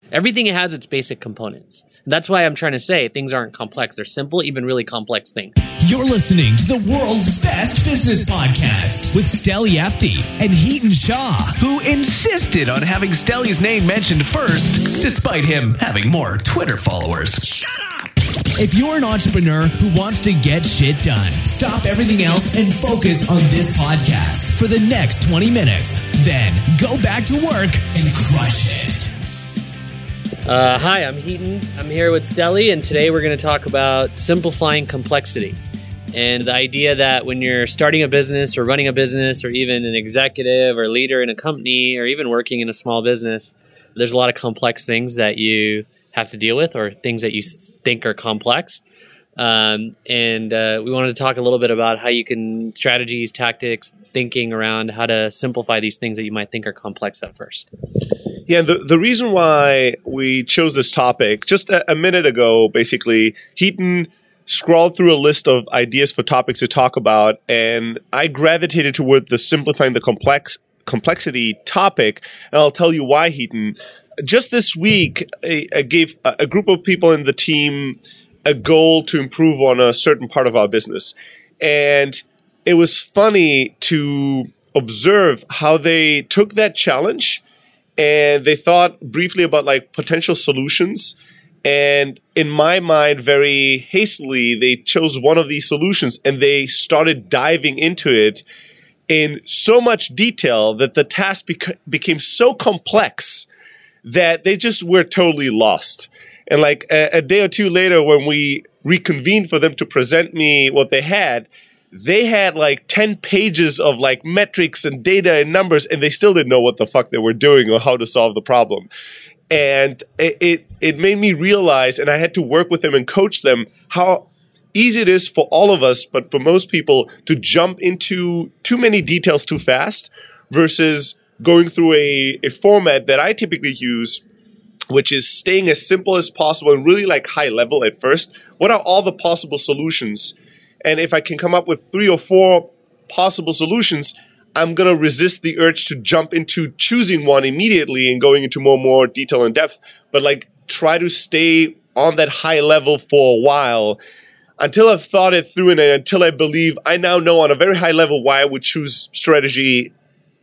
Everything has its basic components. And that's why I'm trying to say things aren't complex. They're simple, even really complex things. You're listening to the world's best business podcast with Steli Efti and Hiten Shah, who insisted on having Steli's name mentioned first, despite him having more Twitter followers. Shut up! If you're an entrepreneur who wants to get shit done, stop everything else and focus on this podcast for the next 20 minutes. Then go back to work and crush it. Hi, I'm Hiten. I'm here with Steli, and today we're going to talk about simplifying complexity. And the idea that when you're starting a business or running a business or even an executive or leader in a company or even working in a small business, there's a lot of complex things that you have to deal with or things that you think are complex. And we wanted to talk a little bit about how you can strategies, tactics, thinking around how to simplify these things that you might think are complex at first. Yeah, the reason why we chose this topic, just a minute ago, basically, Hiten scrolled through a list of ideas for topics to talk about, and I gravitated toward the simplifying the complexity topic, and I'll tell you why, Hiten. Just this week, I gave a group of people in the team a goal to improve on a certain part of our business. And it was funny to observe how they took that challenge and they thought briefly about like potential solutions. And in my mind, very hastily, they chose one of these solutions and they started diving into it in so much detail that the task became so complex that they just were totally lost. And like a day or two later, when we reconvened for them to present me what they had like 10 pages of like metrics and data and numbers, and they still didn't know what the fuck they were doing or how to solve the problem. And it made me realize, and I had to work with them and coach them, how easy it is for all of us, but for most people, to jump into too many details too fast versus going through a format that I typically use, which is staying as simple as possible and really like high level at first. What are all the possible solutions? And if I can come up with 3 or 4 possible solutions, I'm going to resist the urge to jump into choosing one immediately and going into more detail and depth, but like try to stay on that high level for a while until I've thought it through and until I believe I now know on a very high level why I would choose strategy,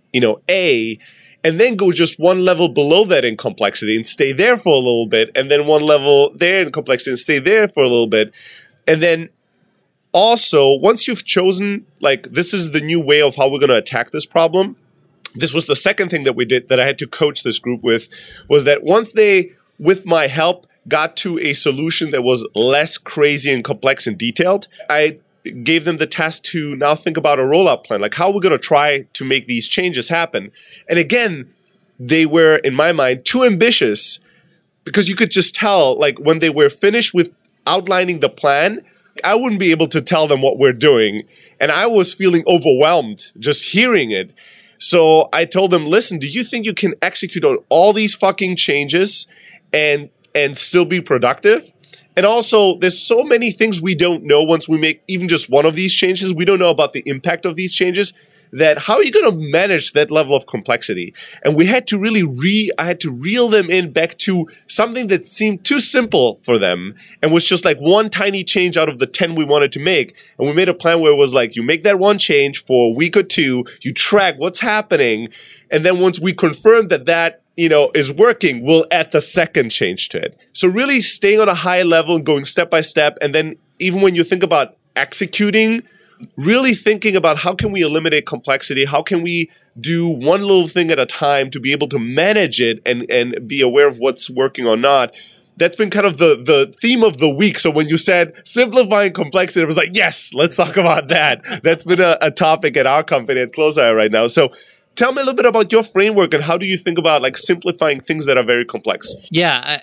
A, and then go just one level below that in complexity and stay there for a little bit, and then one level there in complexity and stay there for a little bit. And then also, once you've chosen, like, this is the new way of how we're going to attack this problem, this was the second thing that we did that I had to coach this group with, was that once they, with my help, got to a solution that was less crazy and complex and detailed, I gave them the task to now think about a rollout plan, like how we're going to try to make these changes happen. And again, they were, in my mind, too ambitious, because you could just tell, like, when they were finished with outlining the plan, I wouldn't be able to tell them what we're doing. And I was feeling overwhelmed just hearing it. So I told them, listen, do you think you can execute on all these fucking changes and still be productive? And also, there's so many things we don't know once we make even just one of these changes. We don't know about the impact of these changes, that how are you going to manage that level of complexity? And we had to really I had to reel them in back to something that seemed too simple for them and was just like one tiny change out of the 10 we wanted to make. And we made a plan where it was like, you make that one change for a week or two, you track what's happening. And then once we confirm that is working, we'll add the second change to it. So really staying on a high level and going step by step. And then even when you think about executing, really thinking about how can we eliminate complexity? How can we do one little thing at a time to be able to manage it and be aware of what's working or not? That's been kind of the theme of the week. So when you said simplifying complexity, I was like, yes, let's talk about that. That's been a topic at our company at Closewire right now. So tell me a little bit about your framework and how do you think about like simplifying things that are very complex? Yeah,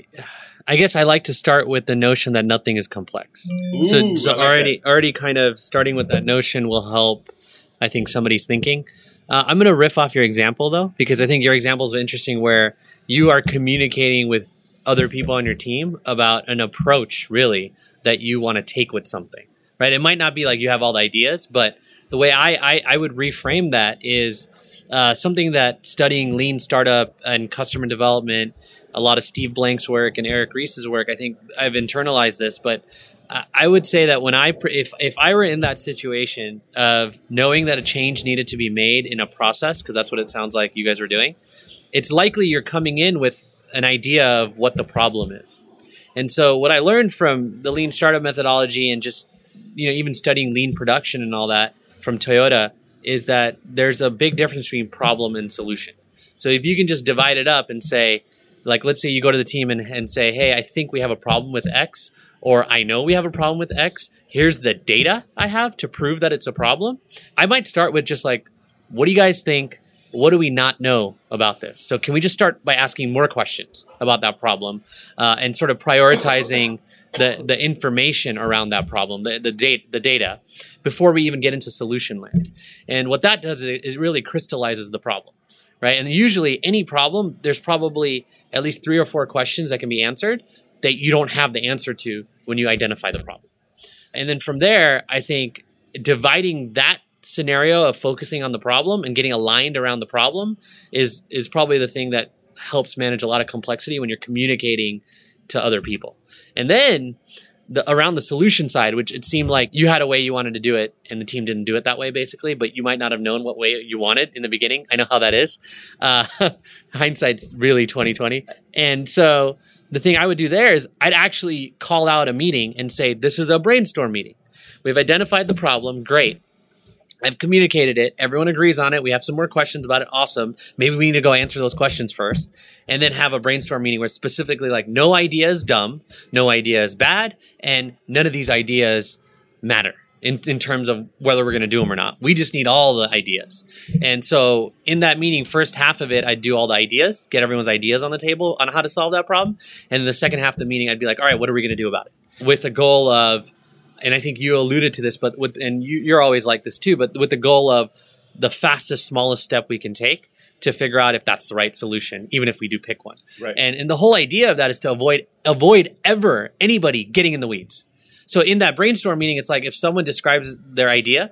I guess I like to start with the notion that nothing is complex. Ooh, so already kind of starting with that notion will help, I think, somebody's thinking. I'm going to riff off your example, though, because I think your example is interesting where you are communicating with other people on your team about an approach, really, that you want to take with something, right? It might not be like you have all the ideas, but the way I would reframe that is something that studying lean startup and customer development, a lot of Steve Blank's work and Eric Ries's work, I think I've internalized this, but I would say that when if I were in that situation of knowing that a change needed to be made in a process, because that's what it sounds like you guys were doing, it's likely you're coming in with an idea of what the problem is. And so what I learned from the lean startup methodology and just, even studying lean production and all that from Toyota is that there's a big difference between problem and solution. So if you can just divide it up and say, like, let's say you go to the team and say, hey, I think we have a problem with X, or I know we have a problem with X. Here's the data I have to prove that it's a problem. I might start with just like, what do you guys think? What do we not know about this? So can we just start by asking more questions about that problem and sort of prioritizing the information around that problem, the data, before we even get into solution land? And what that does is it really crystallizes the problem, right? And usually any problem, there's probably at least 3 or 4 questions that can be answered that you don't have the answer to when you identify the problem. And then from there, I think dividing that scenario of focusing on the problem and getting aligned around the problem is probably the thing that helps manage a lot of complexity when you're communicating to other people. And then around the solution side, which it seemed like you had a way you wanted to do it and the team didn't do it that way, basically, but you might not have known what way you wanted in the beginning. I know how that is. Hindsight's really 2020. And so the thing I would do there is I'd actually call out a meeting and say, this is a brainstorm meeting. We've identified the problem. Great. I've communicated it. Everyone agrees on it. We have some more questions about it. Awesome. Maybe we need to go answer those questions first and then have a brainstorm meeting where specifically like no idea is dumb, no idea is bad, and none of these ideas matter in terms of whether we're going to do them or not. We just need all the ideas. And so in that meeting, first half of it, I'd do all the ideas, get everyone's ideas on the table on how to solve that problem. And in the second half of the meeting, I'd be like, all right, what are we going to do about it? With the goal of, and I think you alluded to this, but you're always like this too, but with the goal of the fastest, smallest step we can take to figure out if that's the right solution, even if we do pick one. Right. And the whole idea of that is to avoid ever anybody getting in the weeds. So in that brainstorm meeting, it's like if someone describes their idea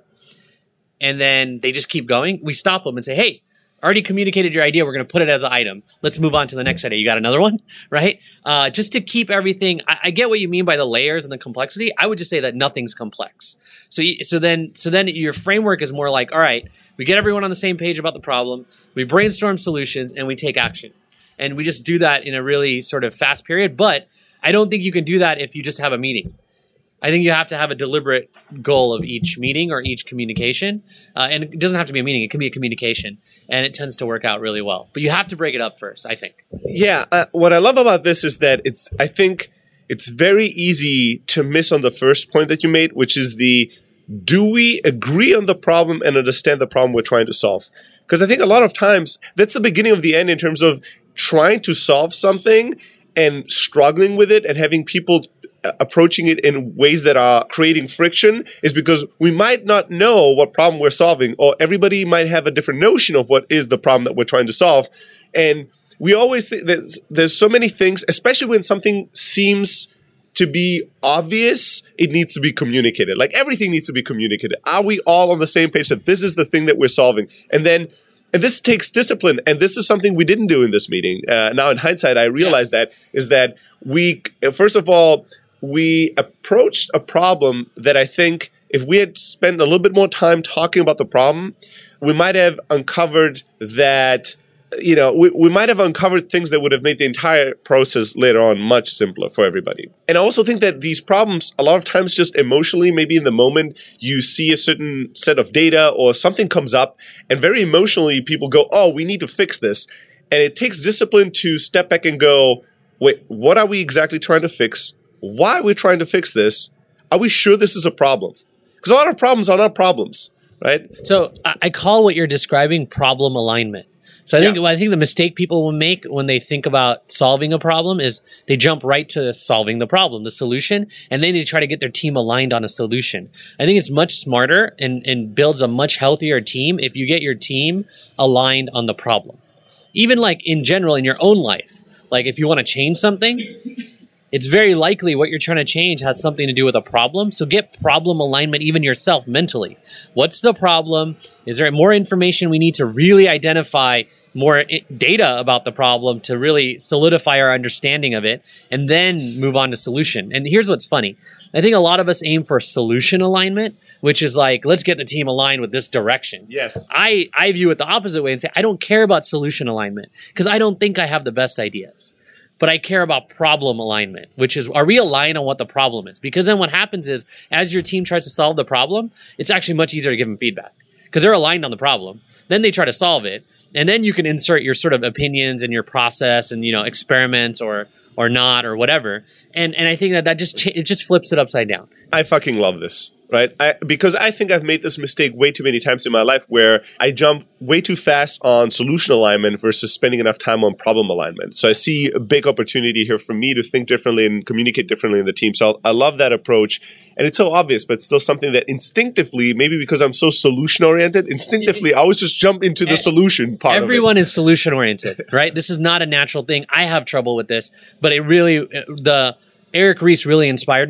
and then they just keep going, we stop them and say, hey, already communicated your idea. We're going to put it as an item. Let's move on to the next idea. You got another one, right? Just to keep everything. I get what you mean by the layers and the complexity. I would just say that nothing's complex. So then your framework is more like, all right, we get everyone on the same page about the problem. We brainstorm solutions and we take action. And we just do that in a really sort of fast period. But I don't think you can do that if you just have a meeting. I think you have to have a deliberate goal of each meeting or each communication. And it doesn't have to be a meeting. It can be a communication. And it tends to work out really well. But you have to break it up first, I think. Yeah. What I love about this is that I think it's very easy to miss on the first point that you made, which is do we agree on the problem and understand the problem we're trying to solve? Because I think a lot of times that's the beginning of the end in terms of trying to solve something and struggling with it and having people approaching it in ways that are creating friction is because we might not know what problem we're solving, or everybody might have a different notion of what is the problem that we're trying to solve. And we always think there's so many things, especially when something seems to be obvious, it needs to be communicated. Like everything needs to be communicated. Are we all on the same page that this is the thing that we're solving? And this takes discipline. And this is something we didn't do in this meeting. Now in hindsight, I realize that we, first of all, we approached a problem that I think if we had spent a little bit more time talking about the problem, we might have uncovered that, we might have uncovered things that would have made the entire process later on much simpler for everybody. And I also think that these problems, a lot of times just emotionally, maybe in the moment, you see a certain set of data or something comes up and very emotionally people go, oh, we need to fix this. And it takes discipline to step back and go, wait, what are we exactly trying to fix? Why are we trying to fix this? Are we sure this is a problem? Because a lot of problems are not problems, right? So I call what you're describing problem alignment. So I think the mistake people will make when they think about solving a problem is they jump right to solving the problem, the solution, and then they try to get their team aligned on a solution. I think it's much smarter and builds a much healthier team if you get your team aligned on the problem. Even like in general in your own life, like if you want to change something, it's very likely what you're trying to change has something to do with a problem. So get problem alignment even yourself mentally. What's the problem? Is there more information we need to really identify more data about the problem to really solidify our understanding of it, and then move on to solution? And here's what's funny. I think a lot of us aim for solution alignment, which is like, let's get the team aligned with this direction. Yes. I view it the opposite way and say, I don't care about solution alignment because I don't think I have the best ideas. But I care about problem alignment, which is, are we aligned on what the problem is? Because then what happens is, as your team tries to solve the problem, it's actually much easier to give them feedback because they're aligned on the problem. Then they try to solve it. And then you can insert your sort of opinions and your process and, experiments or not or whatever. And I think that it just flips it upside down. I fucking love this, right? Because I think I've made this mistake way too many times in my life where I jump way too fast on solution alignment versus spending enough time on problem alignment. So I see a big opportunity here for me to think differently and communicate differently in the team. So I love that approach. And it's so obvious, but it's still something that instinctively, maybe because I'm so solution-oriented, instinctively, I always just jump into the solution part of it. Everyone is solution-oriented, right? This is not a natural thing. I have trouble with this, but Eric Ries really inspired